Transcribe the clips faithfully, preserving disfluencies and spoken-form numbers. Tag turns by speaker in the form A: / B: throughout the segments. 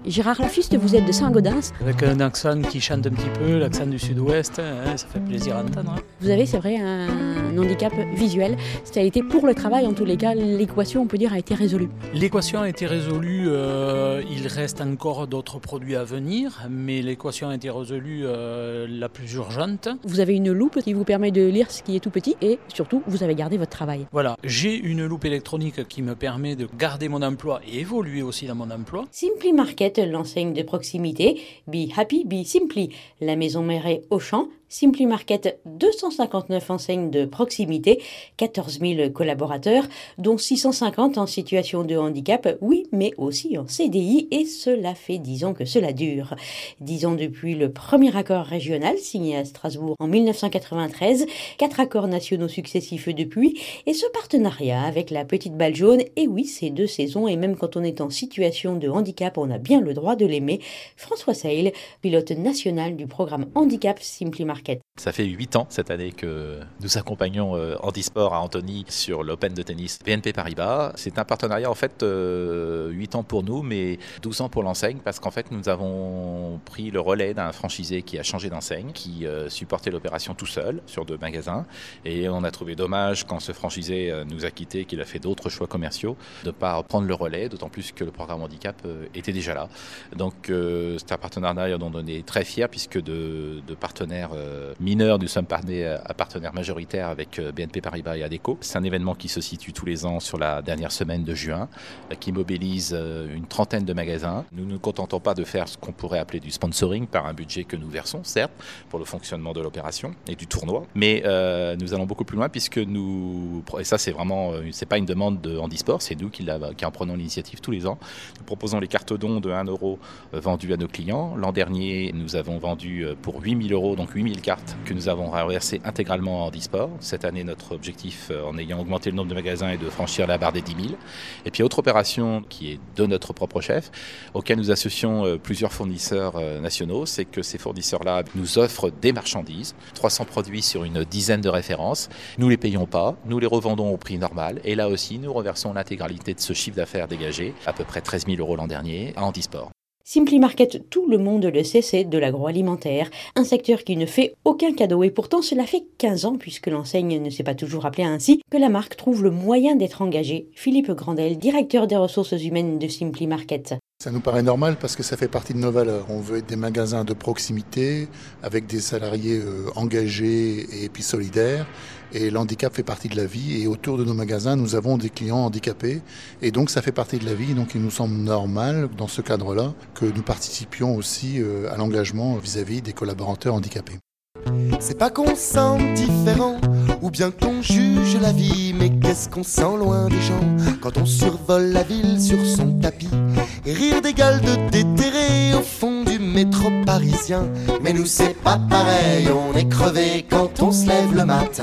A: Gérard Lafiste, vous êtes de Saint-Gaudens.
B: Avec un accent qui chante un petit peu, l'accent du sud-ouest, hein, ça fait plaisir à entendre. Hein.
A: Vous avez, c'est vrai, un handicap visuel. Ça a été pour le travail, en tous les cas, l'équation, on peut dire, a été résolue.
B: L'équation a été résolue, euh, il reste encore d'autres produits à venir, mais l'équation a été résolue euh, la plus urgente.
A: Vous avez une loupe qui vous permet de lire ce qui est tout petit et surtout, vous avez gardé votre travail.
B: Voilà, j'ai une loupe électronique qui me permet de garder mon emploi et évoluer aussi dans mon emploi.
A: Simply Market, l'enseigne de proximité. Be happy, be simply. La maison mère est Auchan. Simply Market, deux cent cinquante-neuf enseignes de proximité, quatorze mille collaborateurs, dont six cent cinquante en situation de handicap, oui, mais aussi en C D I, et cela fait dix ans que cela dure. Dix ans depuis le premier accord régional signé à Strasbourg en mille neuf cent quatre-vingt-treize, quatre accords nationaux successifs depuis, et ce partenariat avec la Petite Balle Jaune, et oui, ces deux saisons, et même quand on est en situation de handicap, on a bien le droit de l'aimer. François Seil, pilote national du programme Handicap Simply Market.
C: Ça fait huit ans cette année que nous accompagnons euh, Handisport à Antony sur l'Open de tennis B N P Paribas. C'est un partenariat en fait euh, huit ans pour nous mais douze ans pour l'enseigne parce qu'en fait nous avons pris le relais d'un franchisé qui a changé d'enseigne, qui euh, supportait l'opération tout seul sur deux magasins et on a trouvé dommage quand ce franchisé euh, nous a quittés, qu'il a fait d'autres choix commerciaux, de ne pas prendre le relais, d'autant plus que le programme handicap euh, était déjà là. Donc euh, c'est un partenariat dont on est très fiers puisque de, de partenaires euh, mineurs, nous sommes à partenaires majoritaires avec B N P Paribas et Adecco. C'est un événement qui se situe tous les ans sur la dernière semaine de juin, qui mobilise une trentaine de magasins. Nous ne nous contentons pas de faire ce qu'on pourrait appeler du sponsoring par un budget que nous versons, certes, pour le fonctionnement de l'opération et du tournoi, mais euh, nous allons beaucoup plus loin puisque nous, et ça c'est vraiment, c'est pas une demande de Handisport, c'est nous qui, qui en prenons l'initiative tous les ans. Nous proposons les cartes dons de un euro vendues à nos clients. L'an dernier, nous avons vendu pour huit mille euros, donc huit mille cartes que nous avons reversées intégralement à Handisport. Cette année, notre objectif, en ayant augmenté le nombre de magasins, est de franchir la barre des dix mille. Et puis, autre opération qui est de notre propre chef, auquel nous associons plusieurs fournisseurs nationaux, c'est que ces fournisseurs-là nous offrent des marchandises, trois cents produits sur une dizaine de références. Nous ne les payons pas, nous les revendons au prix normal. Et là aussi, nous reversons l'intégralité de ce chiffre d'affaires dégagé, à peu près treize mille euros l'an dernier, à Handisport.
A: Simply Market, tout le monde le sait, c'est de l'agroalimentaire, un secteur qui ne fait aucun cadeau et pourtant cela fait quinze ans, puisque l'enseigne ne s'est pas toujours appelée ainsi, que la marque trouve le moyen d'être engagée. Philippe Grandel, directeur des ressources humaines de Simply Market.
D: Ça nous paraît normal parce que ça fait partie de nos valeurs. On veut être des magasins de proximité avec des salariés euh, engagés et puis solidaires. Et l'handicap fait partie de la vie et autour de nos magasins, nous avons des clients handicapés. Et donc ça fait partie de la vie. Donc il nous semble normal, dans ce cadre-là, que nous participions aussi euh, à l'engagement vis-à-vis des collaborateurs handicapés.
E: C'est pas qu'on sent différent ou bien qu'on juge la vie, mais qu'est-ce qu'on sent loin des gens quand on survole la ville sur son tapis et rire d'égal de déterré au fond du métro parisien. Mais nous c'est pas pareil, on est crevé quand on se lève le matin.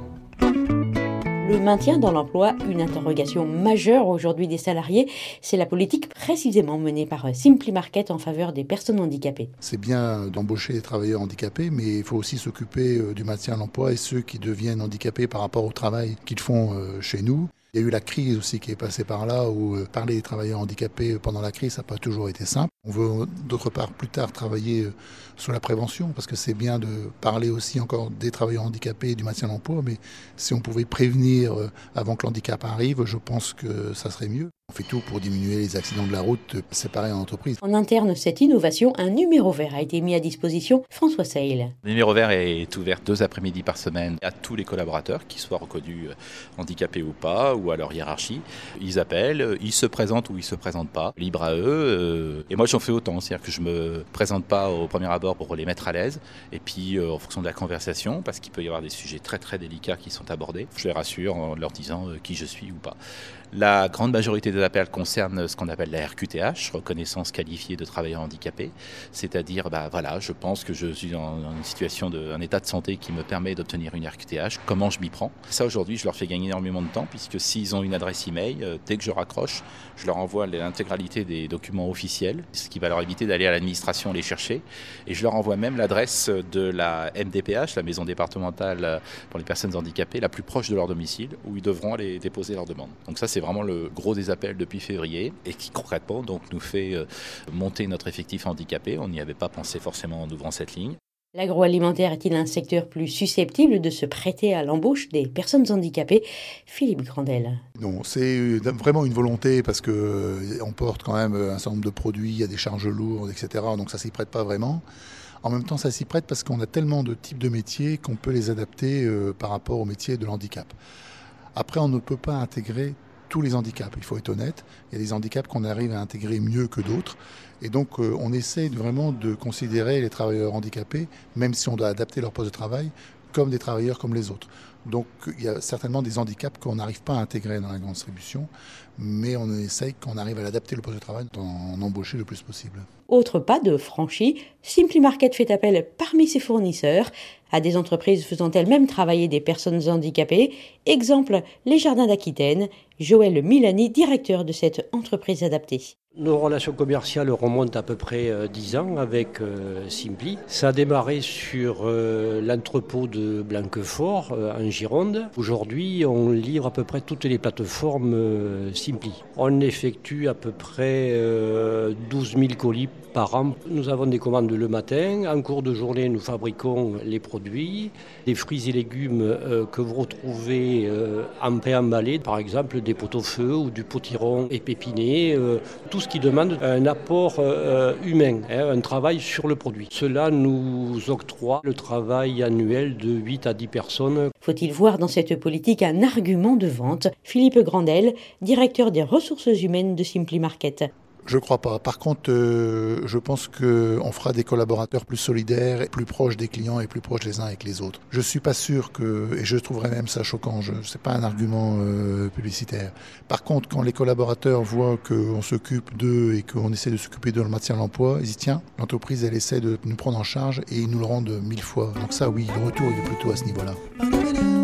A: Le maintien dans l'emploi, une interrogation majeure aujourd'hui des salariés, c'est la politique précisément menée par Simply Market en faveur des personnes handicapées.
D: C'est bien d'embaucher des travailleurs handicapés, mais il faut aussi s'occuper du maintien à l'emploi et ceux qui deviennent handicapés par rapport au travail qu'ils font chez nous. Il y a eu la crise aussi qui est passée par là, où parler des travailleurs handicapés pendant la crise, ça n'a pas toujours été simple. On veut d'autre part plus tard travailler sur la prévention, parce que c'est bien de parler aussi encore des travailleurs handicapés et du maintien à l'emploi, mais si on pouvait prévenir avant que l'handicap arrive, je pense que ça serait mieux. On fait tout pour diminuer les accidents de la route, c'est pareil en entreprise.
A: En interne, cette innovation, un numéro vert a été mis à disposition. François Seil.
C: Le numéro vert est ouvert deux après-midi par semaine à tous les collaborateurs, qu'ils soient reconnus handicapés ou pas, ou à leur hiérarchie. Ils appellent, ils se présentent ou ils se présentent pas, libre à eux. Et moi j'en fais autant, c'est-à-dire que je me présente pas au premier abord pour les mettre à l'aise. Et puis en fonction de la conversation, parce qu'il peut y avoir des sujets très très délicats qui sont abordés, je les rassure en leur disant qui je suis ou pas. La grande majorité des appels concernent ce qu'on appelle la R Q T H, reconnaissance qualifiée de travailleur handicapé, c'est-à-dire, bah voilà, je pense que je suis dans une situation, de, un état de santé qui me permet d'obtenir une R Q T H, comment je m'y prends. Ça aujourd'hui, je leur fais gagner énormément de temps, puisque s'ils ont une adresse email, euh, dès que je raccroche, je leur envoie l'intégralité des documents officiels, ce qui va leur éviter d'aller à l'administration les chercher, et je leur envoie même l'adresse de la M D P H, la maison départementale pour les personnes handicapées, la plus proche de leur domicile, où ils devront aller déposer leur demande. Donc ça, c'est C'est vraiment le gros des appels depuis février et qui concrètement donc, nous fait monter notre effectif handicapé. On n'y avait pas pensé forcément en ouvrant cette ligne.
A: L'agroalimentaire est-il un secteur plus susceptible de se prêter à l'embauche des personnes handicapées ? Philippe Grandel.
D: Non, c'est vraiment une volonté parce qu'on porte quand même un certain nombre de produits, il y a des charges lourdes, et cetera. Donc ça ne s'y prête pas vraiment. En même temps, ça s'y prête parce qu'on a tellement de types de métiers qu'on peut les adapter par rapport au métier de l'handicap. Après, on ne peut pas intégrer tous les handicaps, il faut être honnête. Il y a des handicaps qu'on arrive à intégrer mieux que d'autres. Et donc, euh, on essaie vraiment de considérer les travailleurs handicapés, même si on doit adapter leur poste de travail, comme des travailleurs comme les autres. Donc, il y a certainement des handicaps qu'on n'arrive pas à intégrer dans la grande distribution, mais on essaie, qu'on arrive à l'adapter le poste de travail, d'en embaucher le plus possible.
A: Autre pas de franchi, Simply Market fait appel parmi ses fournisseurs à des entreprises faisant elles-mêmes travailler des personnes handicapées. Exemple, les Jardins d'Aquitaine. Joël Milani, directeur de cette entreprise adaptée.
F: Nos relations commerciales remontent à peu près dix ans avec euh, Simply. Ça a démarré sur euh, l'entrepôt de Blanquefort euh, en Gironde. Aujourd'hui, on livre à peu près toutes les plateformes euh, Simply. On effectue à peu près euh, douze mille colis par an. Nous avons des commandes le matin. En cours de journée, nous fabriquons les produits. Les fruits et légumes euh, que vous retrouvez euh, en préemballé, par exemple des pot-au-feu ou du potiron épepiné, euh, tout ce qui demande un apport euh, humain, hein, un travail sur le produit. Cela nous octroie le travail annuel de huit à dix personnes.
A: Faut-il voir dans cette politique un argument de vente ? Philippe Grandel, directeur des ressources humaines de Simply Market.
D: Je ne crois pas. Par contre, euh, je pense qu'on fera des collaborateurs plus solidaires, plus proches des clients et plus proches les uns avec les autres. Je ne suis pas sûr que, et je trouverais même ça choquant, ce n'est pas un argument euh, publicitaire. Par contre, quand les collaborateurs voient qu'on s'occupe d'eux et qu'on essaie de s'occuper de leur maintien à l'emploi, ils disent tiens, l'entreprise elle essaie de nous prendre en charge et ils nous le rendent mille fois. Donc ça oui, le retour il est plutôt à ce niveau-là.